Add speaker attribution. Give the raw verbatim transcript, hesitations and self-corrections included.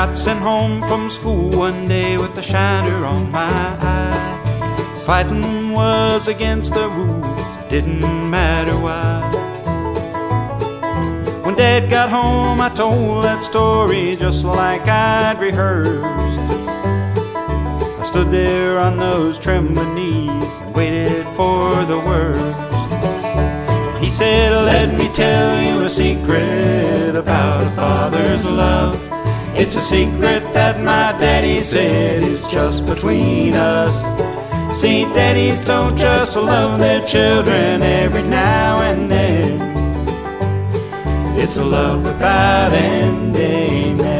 Speaker 1: got sent home from school one day with a shiner on my eye. Fighting was against the rules, didn't matter why. When Dad got home, I told that story just like I'd rehearsed. I stood there on those trembling knees and waited for the worst. He said, let me tell you a secret about a father's love. It's a secret that my daddy said is just between us. See, daddies don't just love their children every now and then. It's a love without end, amen.